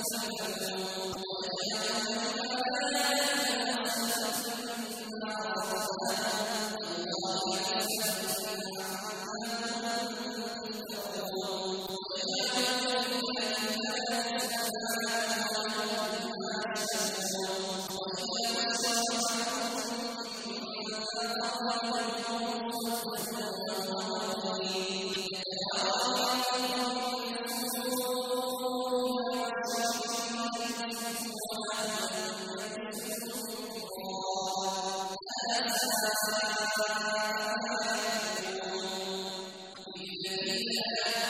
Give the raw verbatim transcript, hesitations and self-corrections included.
يَعْلَمُونَ وَجَعَلُوا الْمَلَائِكَةَ مِمَّا رَزَقْنَاهُمْ وَقَالُوا عَمَّا كُنتُمْ تَفْتَرُونَ وَجَعَلُوا لِلَّهِ الْأَسْمَاءَ وَمَا يَعْلَمُونَ وَإِذَا سَمِعُوا مِمَّا خَلَقَ صُفْحًا وَقَوِيمًا أَلَا سَاءَ مَا يَحْكُمُونَ